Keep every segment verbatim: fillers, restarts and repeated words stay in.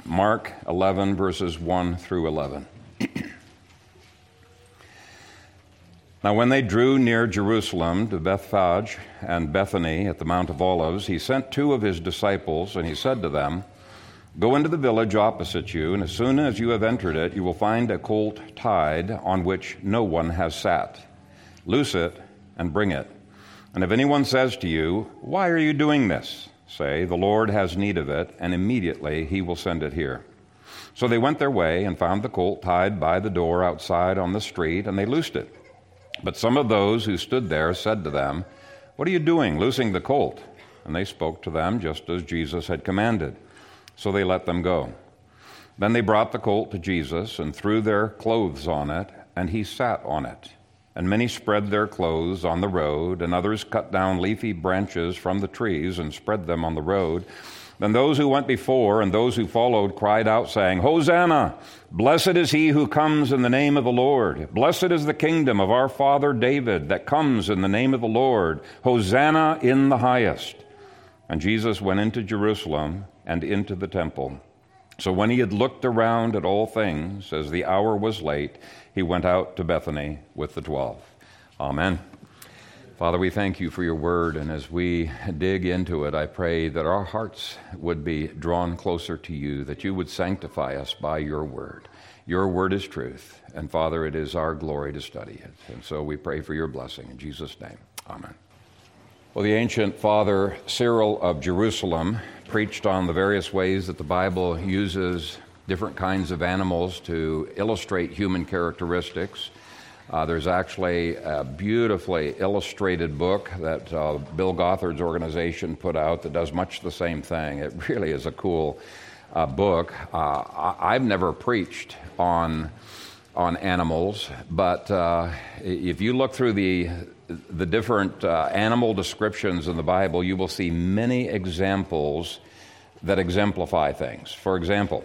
Mark eleven, verses one through eleven. Now when they drew near Jerusalem to Bethphage and Bethany at the Mount of Olives, he sent two of his disciples, and he said to them, "Go into the village opposite you, and as soon as you have entered it, you will find a colt tied on which no one has sat. Loose it and bring it. And if anyone says to you, 'Why are you doing this?' say, 'The Lord has need of it,' and immediately he will send it here." So they went their way and found the colt tied by the door outside on the street, and they loosed it. But some of those who stood there said to them, "What are you doing, loosing the colt?" And they spoke to them just as Jesus had commanded. So they let them go. Then they brought the colt to Jesus and threw their clothes on it, and he sat on it. And many spread their clothes on the road, and others cut down leafy branches from the trees and spread them on the road. Then those who went before and those who followed cried out, saying, "Hosanna! Blessed is he who comes in the name of the Lord. Blessed is the kingdom of our father David that comes in the name of the Lord. Hosanna in the highest." And Jesus went into Jerusalem and into the temple. So when he had looked around at all things, as the hour was late, he went out to Bethany with the twelve. Amen. Father, we thank you for your word, and as we dig into it, I pray that our hearts would be drawn closer to you, that you would sanctify us by your word. Your word is truth, and Father, it is our glory to study it. And so we pray for your blessing in Jesus' name. Amen. Well, the ancient Father Cyril of Jerusalem preached on the various ways that the Bible uses different kinds of animals to illustrate human characteristics. Uh, there's actually a beautifully illustrated book that uh, Bill Gothard's organization put out that does much the same thing. It really is a cool uh, book. Uh, I- I've never preached on on animals, but uh, if you look through the the different uh, animal descriptions in the Bible, you will see many examples that exemplify things. For example,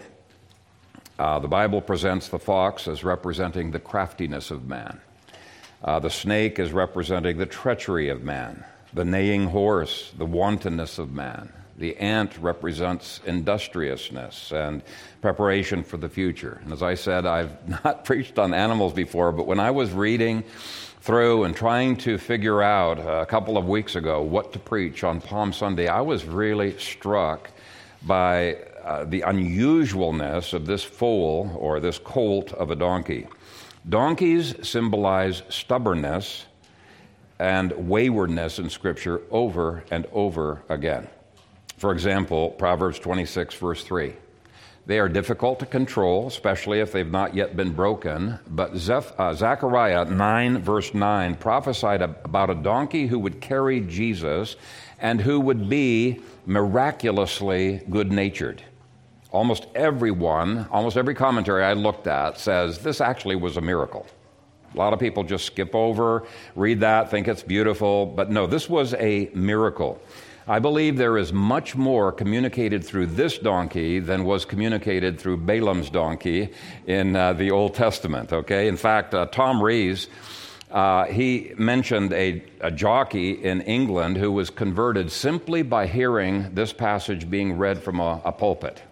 Uh, the Bible presents the fox as representing the craftiness of man. Uh, the snake is representing the treachery of man. The neighing horse, the wantonness of man. The ant represents industriousness and preparation for the future. And as I said, I've not preached on animals before, but when I was reading through and trying to figure out a couple of weeks ago what to preach on Palm Sunday, I was really struck by Uh, the unusualness of this foal or this colt of a donkey. Donkeys symbolize stubbornness and waywardness in Scripture over and over again. For example, Proverbs twenty-six, verse three. They are difficult to control, especially if they've not yet been broken. But Zeph- uh, Zechariah nine, verse nine, prophesied about a donkey who would carry Jesus and who would be miraculously good-natured. Almost everyone, almost every commentary I looked at says this actually was a miracle. A lot of people just skip over, read that, think it's beautiful, but no, this was a miracle. I believe there is much more communicated through this donkey than was communicated through Balaam's donkey in uh, the Old Testament, okay? In fact, uh, Tom Rees, uh, he mentioned a, a jockey in England who was converted simply by hearing this passage being read from a, a pulpit.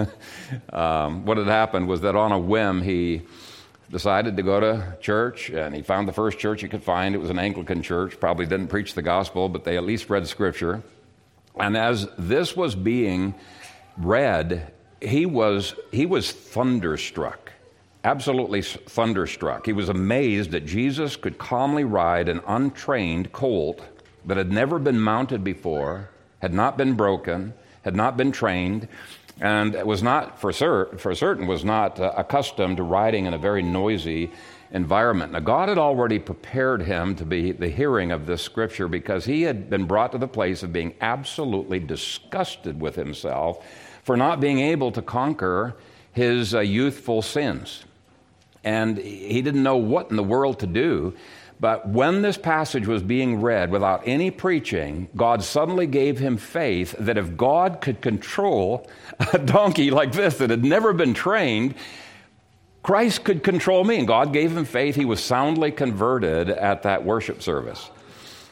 um, what had happened was that on a whim, he decided to go to church, and he found the first church he could find. It was an Anglican church, probably didn't preach the gospel, but they at least read Scripture. And as this was being read, he was he was thunderstruck, absolutely thunderstruck. He was amazed that Jesus could calmly ride an untrained colt that had never been mounted before, had not been broken, had not been trained, and was not, for, cer- for certain, was not uh, accustomed to riding in a very noisy environment. Now, God had already prepared him to be the hearing of this Scripture because he had been brought to the place of being absolutely disgusted with himself for not being able to conquer his uh, youthful sins. And he didn't know what in the world to do. But when this passage was being read without any preaching, God suddenly gave him faith that if God could control a donkey like this that had never been trained, Christ could control me. And God gave him faith. He was soundly converted at that worship service.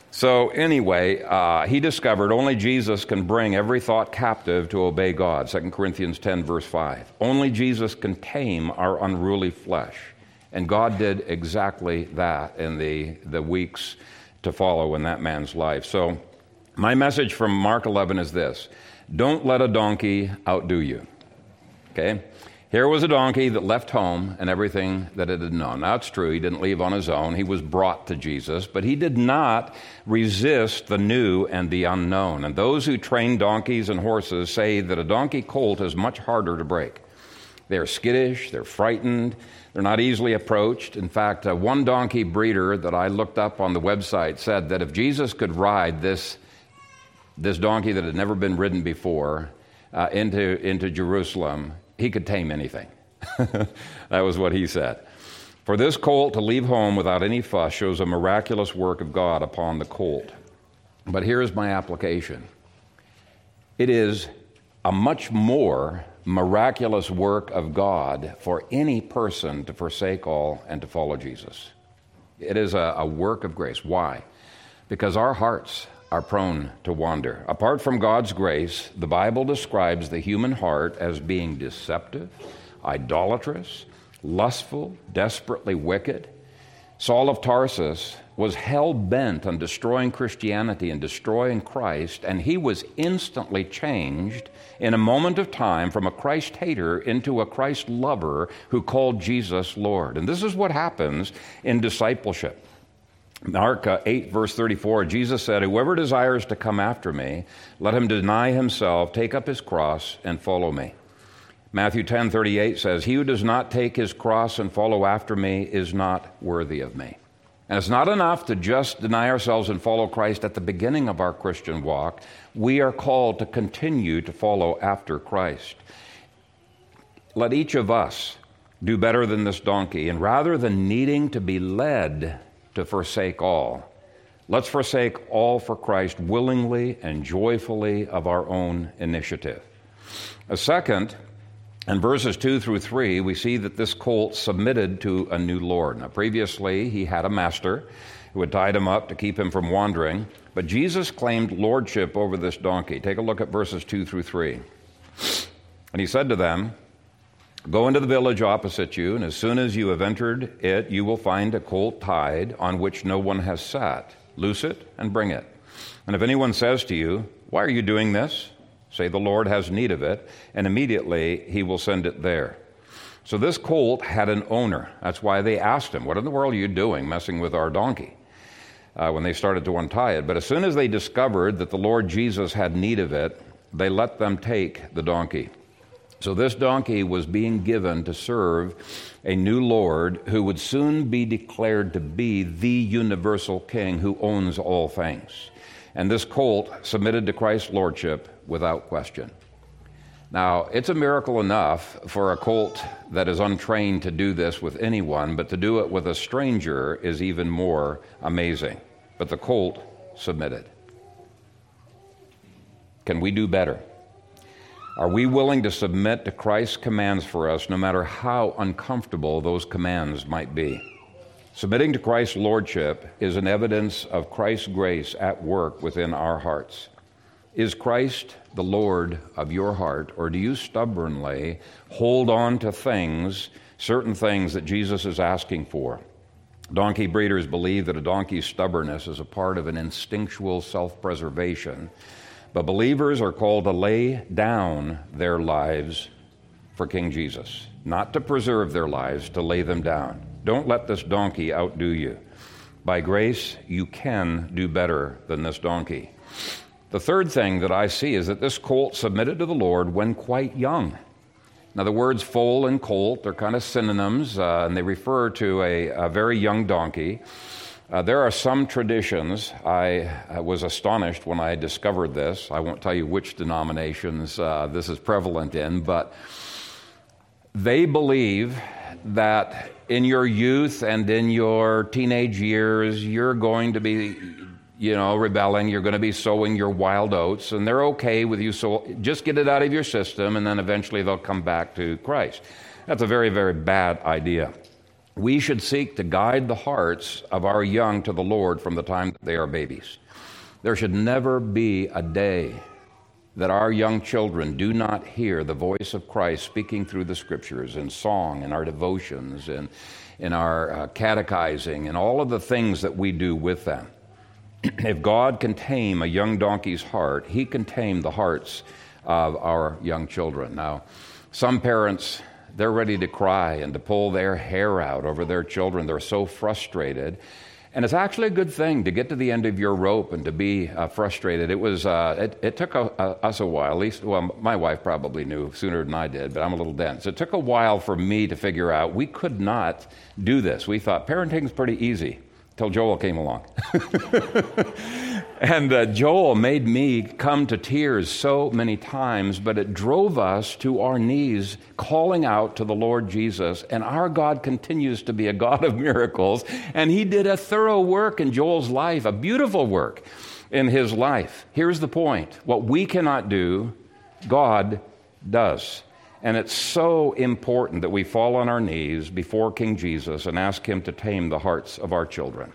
So anyway, uh, he discovered only Jesus can bring every thought captive to obey God, Second Corinthians ten, verse five. Only Jesus can tame our unruly flesh. And God did exactly that in the, the weeks to follow in that man's life. So my message from Mark eleven is this: don't let a donkey outdo you. Okay? Here was a donkey that left home and everything that it had known. Now, it's true, he didn't leave on his own. He was brought to Jesus, but he did not resist the new and the unknown. And those who train donkeys and horses say that a donkey colt is much harder to break. They're skittish, they're frightened, they're not easily approached. In fact, uh, one donkey breeder that I looked up on the website said that if Jesus could ride this, this donkey that had never been ridden before uh, into, into Jerusalem, he could tame anything. That was what he said. For this colt to leave home without any fuss shows a miraculous work of God upon the colt. But here's my application. It is a much more miraculous work of God for any person to forsake all and to follow Jesus. It is a, a work of grace. Why? Because our hearts are prone to wander. Apart from God's grace, the Bible describes the human heart as being deceptive, idolatrous, lustful, desperately wicked. Saul of Tarsus was hell-bent on destroying Christianity and destroying Christ, and he was instantly changed in a moment of time from a Christ hater into a Christ lover who called Jesus Lord. And this is what happens in discipleship. Mark eight, verse thirty-four, Jesus said, "Whoever desires to come after me, let him deny himself, take up his cross, and follow me." Matthew ten, thirty-eight says, "He who does not take his cross and follow after me is not worthy of me." And it's not enough to just deny ourselves and follow Christ at the beginning of our Christian walk. We are called to continue to follow after Christ. Let each of us do better than this donkey, and rather than needing to be led to forsake all, let's forsake all for Christ willingly and joyfully of our own initiative. A second, in verses two through three, we see that this colt submitted to a new Lord. Now, previously, he had a master who had tied him up to keep him from wandering, but Jesus claimed lordship over this donkey. Take a look at verses two through three. "And he said to them, 'Go into the village opposite you, and as soon as you have entered it, you will find a colt tied on which no one has sat. Loose it and bring it. And if anyone says to you, "Why are you doing this?" say, "The Lord has need of it," and immediately he will send it there. So this colt had an owner. That's why they asked him, "What in the world are you doing messing with our donkey?" Uh, when they started to untie it. But as soon as they discovered that the Lord Jesus had need of it, they let them take the donkey. So this donkey was being given to serve a new Lord who would soon be declared to be the universal King who owns all things. And this colt submitted to Christ's lordship without question. Now, it's a miracle enough for a colt that is untrained to do this with anyone, but to do it with a stranger is even more amazing. But the colt submitted. Can we do better? Are we willing to submit to Christ's commands for us, no matter how uncomfortable those commands might be? Submitting to Christ's lordship is an evidence of Christ's grace at work within our hearts. Is Christ the Lord of your heart, or do you stubbornly hold on to things, certain things that Jesus is asking for? Donkey breeders believe that a donkey's stubbornness is a part of an instinctual self-preservation. But believers are called to lay down their lives for King Jesus, not to preserve their lives, to lay them down. Don't let this donkey outdo you. By grace, you can do better than this donkey. The third thing that I see is that this colt submitted to the Lord when quite young. Now, the words foal and colt are kind of synonyms, uh, and they refer to a, a very young donkey. Uh, there are some traditions. I, I was astonished when I discovered this. I won't tell you which denominations uh, this is prevalent in, but they believe that in your youth and in your teenage years, you're going to be, you know, rebelling. You're going to be sowing your wild oats, and they're okay with you. So just get it out of your system, and then eventually they'll come back to Christ. That's a very, very bad idea. We should seek to guide the hearts of our young to the Lord from the time that they are babies. There should never be a day that our young children do not hear the voice of Christ speaking through the Scriptures in song, in our devotions, in, in our uh, catechizing, and all of the things that we do with them. If God can tame a young donkey's heart, He can tame the hearts of our young children. Now, some parents, they're ready to cry and to pull their hair out over their children. They're so frustrated. And it's actually a good thing to get to the end of your rope and to be uh, frustrated. It was. Uh, it, it took a, a, us a while. At least, well, my wife probably knew sooner than I did, but I'm a little dense. It took a while for me to figure out we could not do this. We thought parenting's pretty easy until Joel came along. And uh, Joel made me come to tears so many times, but it drove us to our knees, calling out to the Lord Jesus. And our God continues to be a God of miracles. And He did a thorough work in Joel's life, a beautiful work in his life. Here's the point. What we cannot do, God does. And it's so important that we fall on our knees before King Jesus and ask Him to tame the hearts of our children.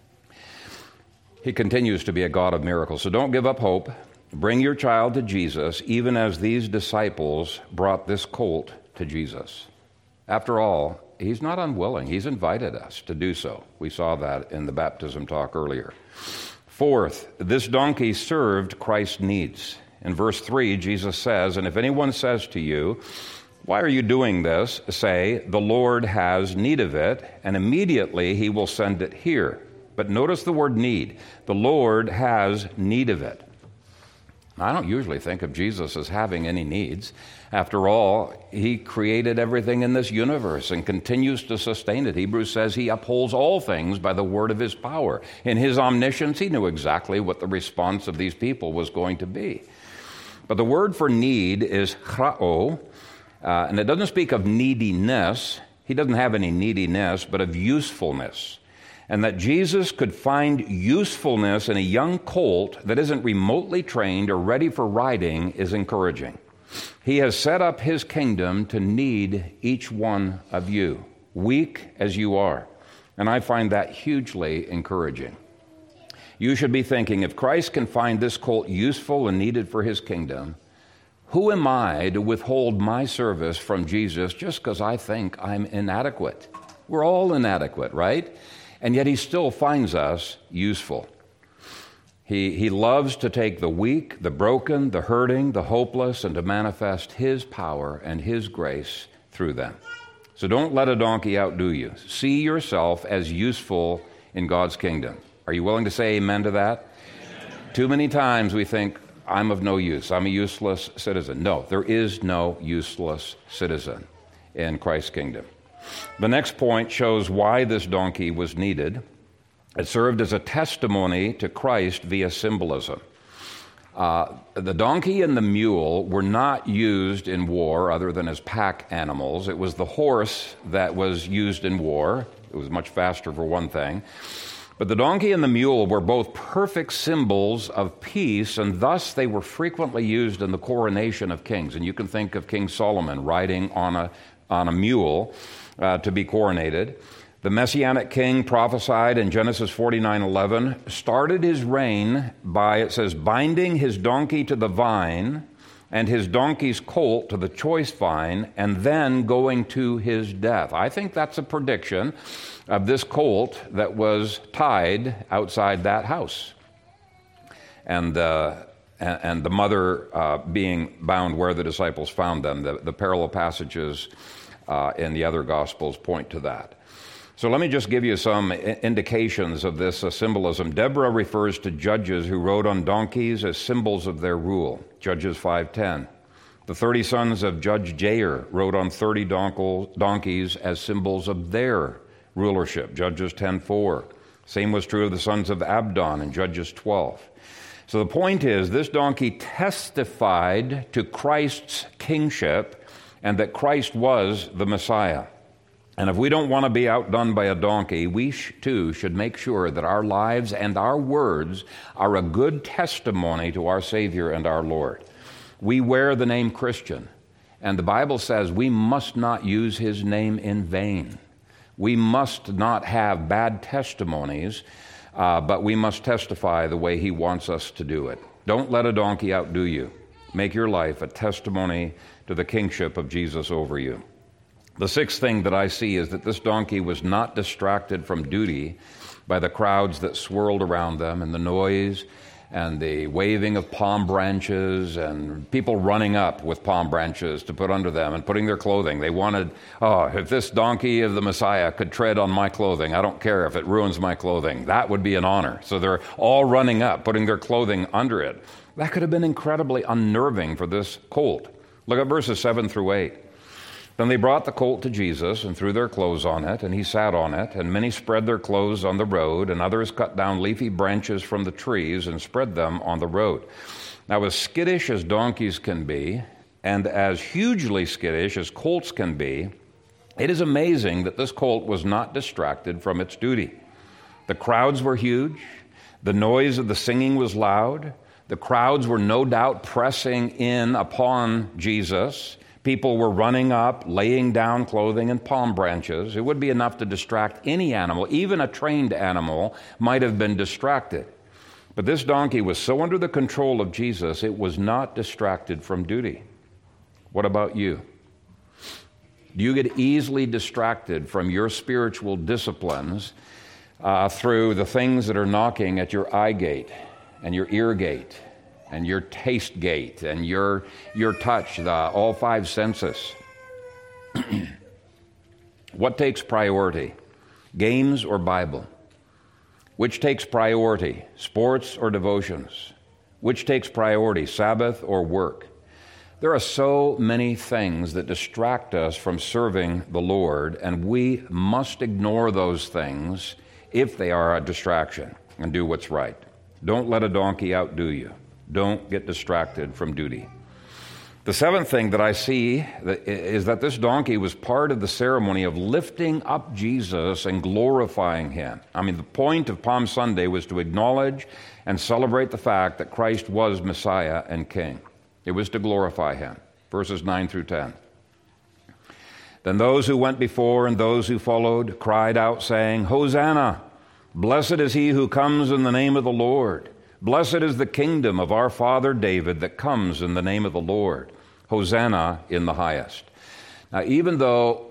He continues to be a God of miracles. So don't give up hope. Bring your child to Jesus, even as these disciples brought this colt to Jesus. After all, He's not unwilling. He's invited us to do so. We saw that in the baptism talk earlier. Fourth, this donkey served Christ's needs. In verse three, Jesus says, "And if anyone says to you, 'Why are you doing this?' say, 'The Lord has need of it,' and immediately He will send it here." But notice the word need. The Lord has need of it. I don't usually think of Jesus as having any needs. After all, He created everything in this universe and continues to sustain it. Hebrews says He upholds all things by the word of His power. In His omniscience, He knew exactly what the response of these people was going to be. But the word for need is chrao, uh, and it doesn't speak of neediness. He doesn't have any neediness, but of usefulness. And that Jesus could find usefulness in a young colt that isn't remotely trained or ready for riding is encouraging. He has set up His kingdom to need each one of you, weak as you are. And I find that hugely encouraging. You should be thinking, if Christ can find this colt useful and needed for His kingdom, who am I to withhold my service from Jesus just because I think I'm inadequate? We're all inadequate, right? And yet He still finds us useful. He, he loves to take the weak, the broken, the hurting, the hopeless, and to manifest His power and His grace through them. So don't let a donkey outdo you. See yourself as useful in God's kingdom. Are you willing to say amen to that? Amen. Too many times we think, I'm of no use. I'm a useless citizen. No, there is no useless citizen in Christ's kingdom. The next point shows why this donkey was needed. It served as a testimony to Christ via symbolism. Uh, the donkey and the mule were not used in war other than as pack animals. It was the horse that was used in war. It was much faster for one thing. But the donkey and the mule were both perfect symbols of peace, and thus they were frequently used in the coronation of kings. And you can think of King Solomon riding on a, on a mule uh, to be coronated. The Messianic king prophesied in Genesis forty-nine eleven started his reign by, it says, binding his donkey to the vine and his donkey's colt to the choice vine, and then going to his death. I think that's a prediction of this colt that was tied outside that house. And uh, and, and the mother uh, being bound where the disciples found them. The, the parallel passages uh, in the other Gospels point to that. So let me just give you some indications of this uh, symbolism. Deborah refers to judges who rode on donkeys as symbols of their rule, Judges five ten. The thirty sons of Judge Jair rode on thirty donkeys as symbols of their rulership, Judges ten four. Same was true of the sons of Abdon in Judges twelve. So the point is, this donkey testified to Christ's kingship and that Christ was the Messiah. And if we don't want to be outdone by a donkey, we sh- too should make sure that our lives and our words are a good testimony to our Savior and our Lord. We wear the name Christian, and the Bible says we must not use His name in vain. We must not have bad testimonies uh, but we must testify the way he wants us to do it. Don't let a donkey outdo you. Make your life a testimony to the kingship of Jesus over you. The sixth thing that I see is that this donkey was not distracted from duty by the crowds that swirled around them and the noise and the waving of palm branches and people running up with palm branches to put under them and putting their clothing. They wanted, oh, if this donkey of the Messiah could tread on my clothing, I don't care if it ruins my clothing. That would be an honor. So they're all running up, putting their clothing under it. That could have been incredibly unnerving for this colt. Look at verses seven through eight. Then they brought the colt to Jesus and threw their clothes on it, and he sat on it, and many spread their clothes on the road, and others cut down leafy branches from the trees and spread them on the road. Now, as skittish as donkeys can be, and as hugely skittish as colts can be, it is amazing that this colt was not distracted from its duty. The crowds were huge. The noise of the singing was loud. The crowds were no doubt pressing in upon Jesus. People were running up, laying down clothing and palm branches. It would be enough to distract any animal. Even a trained animal might have been distracted. But this donkey was so under the control of Jesus, it was not distracted from duty. What about you? Do you get easily distracted from your spiritual disciplines uh, through the things that are knocking at your eye gate and your ear gate and your taste gate, and your your touch, the, all five senses? What takes priority? Games or Bible? Which takes priority? Sports or devotions? Which takes priority? Sabbath or work? There are so many things that distract us from serving the Lord, and we must ignore those things if they are a distraction and do what's right. Don't let a donkey outdo you. Don't get distracted from duty. The seventh thing that I see is that this donkey was part of the ceremony of lifting up Jesus and glorifying him. I mean, the point of Palm Sunday was to acknowledge and celebrate the fact that Christ was Messiah and King. It was to glorify him. Verses nine through ten. Then those who went before and those who followed cried out, saying, Hosanna! Blessed is he who comes in the name of the Lord. Blessed is the kingdom of our father David that comes in the name of the Lord. Hosanna in the highest. Now, even though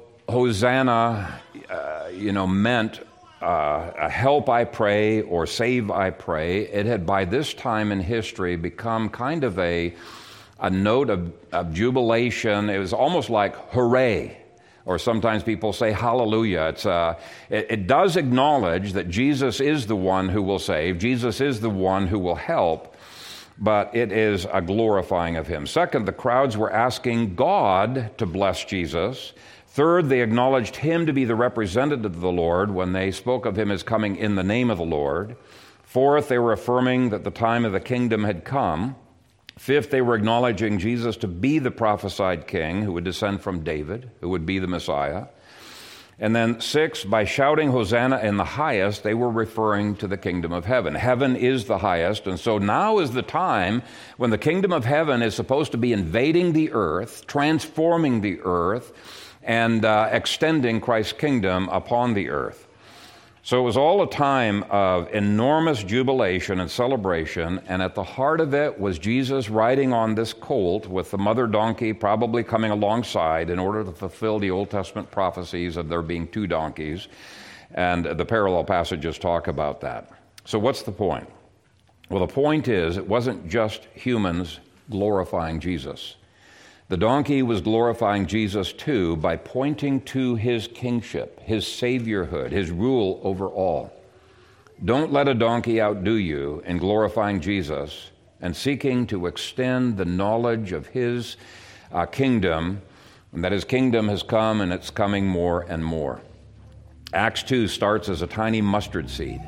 Hosanna, uh, you know, meant uh, a help I pray or save I pray, it had by this time in history become kind of a, a note of, of jubilation. It was almost like hooray. Or sometimes people say hallelujah. It's, uh, it, it does acknowledge that Jesus is the one who will save. Jesus is the one who will help. But it is a glorifying of him. Second, the crowds were asking God to bless Jesus. Third, they acknowledged him to be the representative of the Lord when they spoke of him as coming in the name of the Lord. Fourth, they were affirming that the time of the kingdom had come. Fifth, they were acknowledging Jesus to be the prophesied king who would descend from David, who would be the Messiah. And then sixth, by shouting Hosanna in the highest, they were referring to the kingdom of heaven. Heaven is the highest, and so now is the time when the kingdom of heaven is supposed to be invading the earth, transforming the earth, and uh, extending Christ's kingdom upon the earth. So it was all a time of enormous jubilation and celebration, and at the heart of it was Jesus riding on this colt with the mother donkey probably coming alongside in order to fulfill the Old Testament prophecies of there being two donkeys, and the parallel passages talk about that. So what's the point? Well, the point is it wasn't just humans glorifying Jesus. The donkey was glorifying Jesus too by pointing to his kingship, his saviorhood, his rule over all. Don't let a donkey outdo you in glorifying Jesus and seeking to extend the knowledge of his uh, kingdom, and that his kingdom has come and it's coming more and more. Acts two starts as a tiny mustard seed.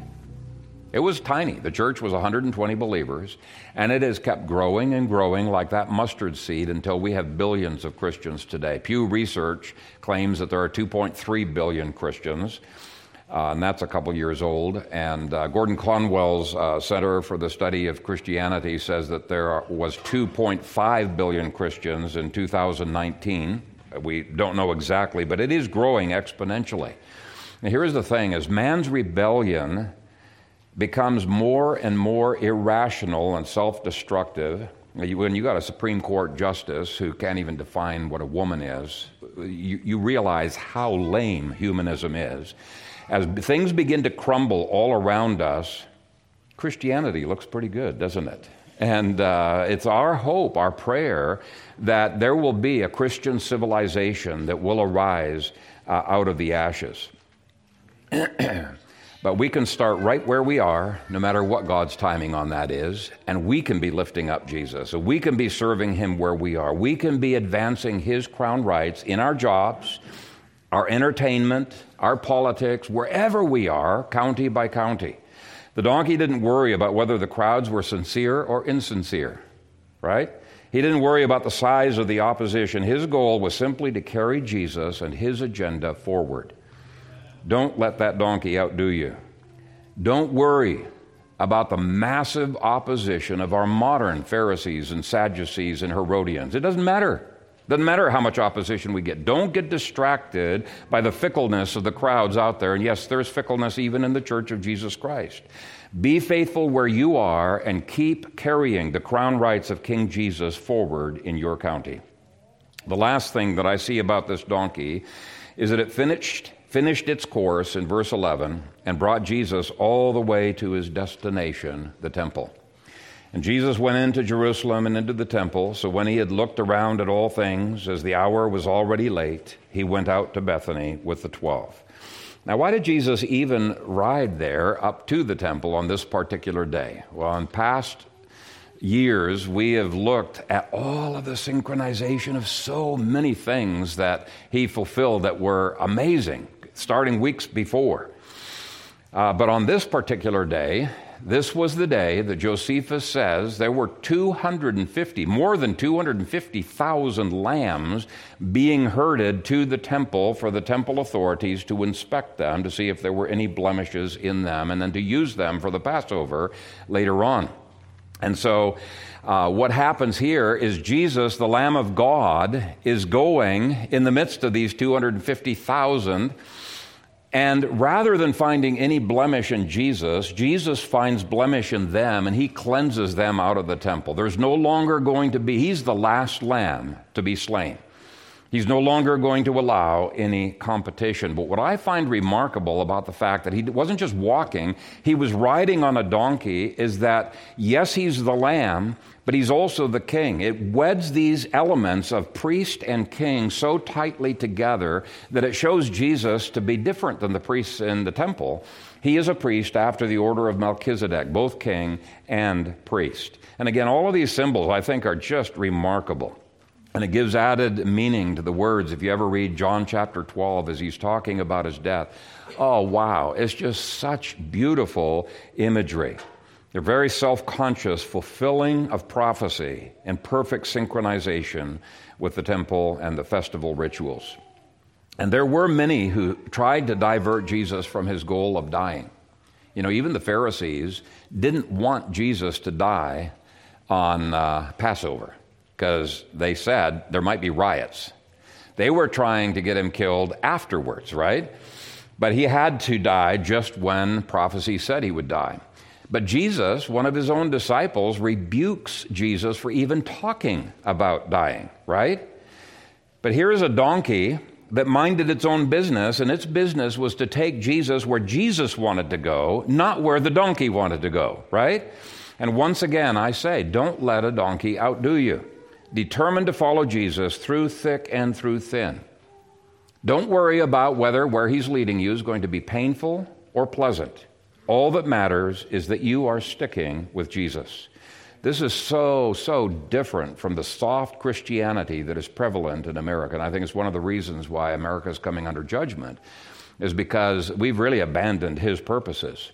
It was tiny. The church was one hundred twenty believers, and it has kept growing and growing like that mustard seed until we have billions of Christians today. Pew Research claims that there are two point three billion Christians, uh, and that's a couple years old. And uh, Gordon Conwell's uh, Center for the Study of Christianity says that there are, was two point five billion Christians in two thousand nineteen. We don't know exactly, but it is growing exponentially. Now, here's the thing, as man's rebellion becomes more and more irrational and self-destructive. When you got a Supreme Court justice who can't even define what a woman is, you, you realize how lame humanism is. As things begin to crumble all around us, Christianity looks pretty good, doesn't it? And uh, it's our hope, our prayer, that there will be a Christian civilization that will arise uh, out of the ashes. But we can start right where we are, no matter what God's timing on that is, and we can be lifting up Jesus. So we can be serving Him where we are. We can be advancing His crown rights in our jobs, our entertainment, our politics, wherever we are, county by county. The donkey didn't worry about whether the crowds were sincere or insincere, right? He didn't worry about the size of the opposition. His goal was simply to carry Jesus and His agenda forward. Don't let that donkey outdo you. Don't worry about the massive opposition of our modern Pharisees and Sadducees and Herodians. It doesn't matter. It doesn't matter how much opposition we get. Don't get distracted by the fickleness of the crowds out there. And yes, there's fickleness even in the Church of Jesus Christ. Be faithful where you are and keep carrying the crown rights of King Jesus forward in your county. The last thing that I see about this donkey is that it finished finished its course in verse eleven and brought Jesus all the way to his destination, the temple. And Jesus went into Jerusalem and into the temple, so when he had looked around at all things, as the hour was already late, he went out to Bethany with the twelve. Now, why did Jesus even ride there up to the temple on this particular day? Well, in past years, we have looked at all of the synchronization of so many things that he fulfilled that were amazing, starting weeks before. Uh, but on this particular day, this was the day that Josephus says there were two hundred fifty, more than two hundred fifty thousand lambs being herded to the temple for the temple authorities to inspect them, to see if there were any blemishes in them, and then to use them for the Passover later on. And so uh, what happens here is Jesus, the Lamb of God, is going in the midst of these two hundred fifty thousand, and rather than finding any blemish in Jesus, Jesus finds blemish in them, and he cleanses them out of the temple. There's no longer going to be, he's the last lamb to be slain. He's no longer going to allow any competition. But what I find remarkable about the fact that he wasn't just walking, he was riding on a donkey, is that, yes, he's the lamb, but he's also the king. It weds these elements of priest and king so tightly together that it shows Jesus to be different than the priests in the temple. He is a priest after the order of Melchizedek, both king and priest. And again, all of these symbols, I think, are just remarkable. And it gives added meaning to the words. If you ever read John chapter twelve as he's talking about his death, oh, wow, it's just such beautiful imagery. They're very self-conscious, fulfilling of prophecy and perfect synchronization with the temple and the festival rituals. And there were many who tried to divert Jesus from his goal of dying. You know, even the Pharisees didn't want Jesus to die on uh, Passover, because they said there might be riots. They were trying to get him killed afterwards, right? But he had to die just when prophecy said he would die. But Jesus, one of his own disciples, rebukes Jesus for even talking about dying, right? But here is a donkey that minded its own business, and its business was to take Jesus where Jesus wanted to go, not where the donkey wanted to go, right? And once again, I say, don't let a donkey outdo you. Determined to follow Jesus through thick and through thin. Don't worry about whether where he's leading you is going to be painful or pleasant. All that matters is that you are sticking with Jesus. This is so, so different from the soft Christianity that is prevalent in America. And I think it's one of the reasons why America is coming under judgment, is because we've really abandoned his purposes.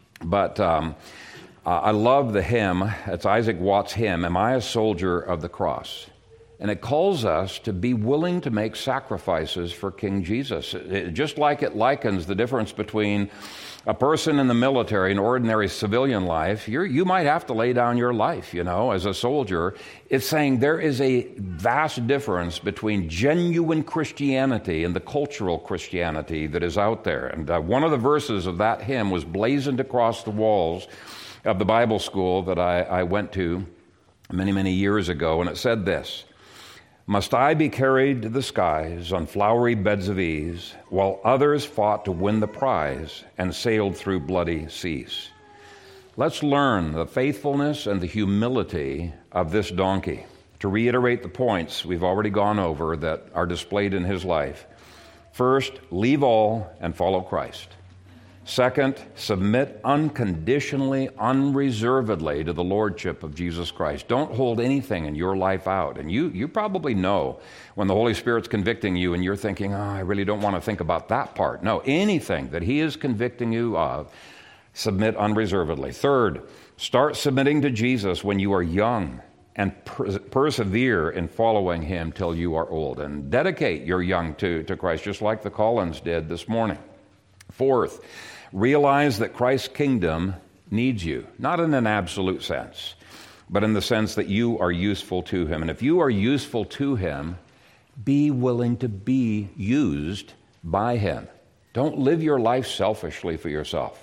But um, uh, I love the hymn. It's Isaac Watts' hymn, Am I a Soldier of the Cross? And it calls us to be willing to make sacrifices for King Jesus. It, just like it likens the difference between a person in the military and ordinary civilian life, you're, you might have to lay down your life, you know, as a soldier. It's saying there is a vast difference between genuine Christianity and the cultural Christianity that is out there. And uh, one of the verses of that hymn was blazoned across the walls of the Bible school that I, I went to many, many years ago, and it said this: "Must I be carried to the skies on flowery beds of ease, while others fought to win the prize and sailed through bloody seas?" Let's learn the faithfulness and the humility of this donkey. To reiterate the points we've already gone over that are displayed in his life. First, leave all and follow Christ. Second, submit unconditionally, unreservedly to the lordship of Jesus Christ. Don't hold anything in your life out. And you, you probably know when the Holy Spirit's convicting you and you're thinking, oh, I really don't want to think about that part. No, anything that He is convicting you of, submit unreservedly. Third, start submitting to Jesus when you are young and per- persevere in following Him till you are old. And dedicate your young to, to Christ, just like the Collins did this morning. Fourth, realize that Christ's kingdom needs you, not in an absolute sense, but in the sense that you are useful to Him. And if you are useful to Him, be willing to be used by Him. Don't live your life selfishly for yourself.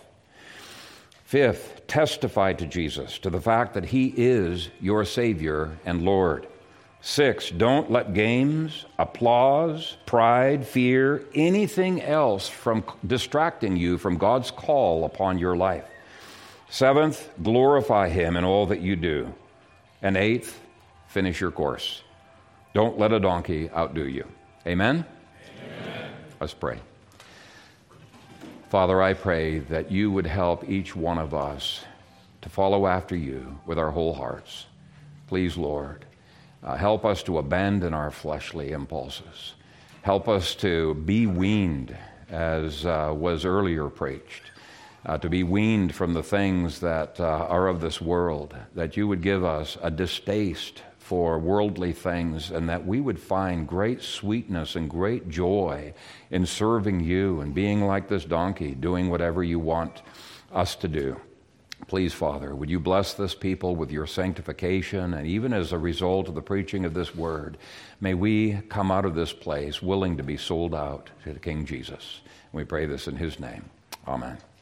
Fifth, testify to Jesus, to the fact that He is your Savior and Lord. Six, don't let games, applause, pride, fear, anything else from distracting you from God's call upon your life. Seventh, glorify Him in all that you do. And eighth, finish your course. Don't let a donkey outdo you. Amen? Amen. Let's pray. Father, I pray that you would help each one of us to follow after you with our whole hearts. Please, Lord, Uh, help us to abandon our fleshly impulses. Help us to be weaned, as uh, was earlier preached, uh, to be weaned from the things that uh, are of this world, that you would give us a distaste for worldly things, and that we would find great sweetness and great joy in serving you and being like this donkey, doing whatever you want us to do. Please, Father, would you bless this people with your sanctification, and even as a result of the preaching of this word, may we come out of this place willing to be sold out to King Jesus. We pray this in His name. Amen.